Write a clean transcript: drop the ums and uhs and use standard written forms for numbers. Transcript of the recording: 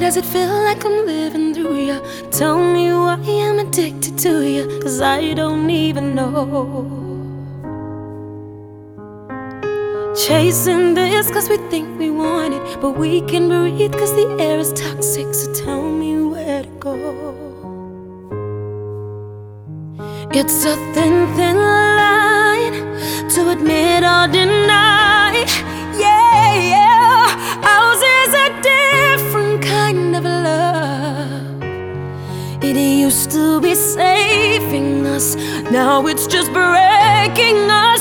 does it feel like I'm living through you? Tell me why I'm addicted to you, 'cause I don't even know. Chasing this 'cause we think we want it, but we can breathe 'cause the air is toxic. So tell me where to go. It's a thin, thin line to admit or deny. Yeah, yeah. Ours is a different kind of love. It used to be saving us, now it's just breaking us.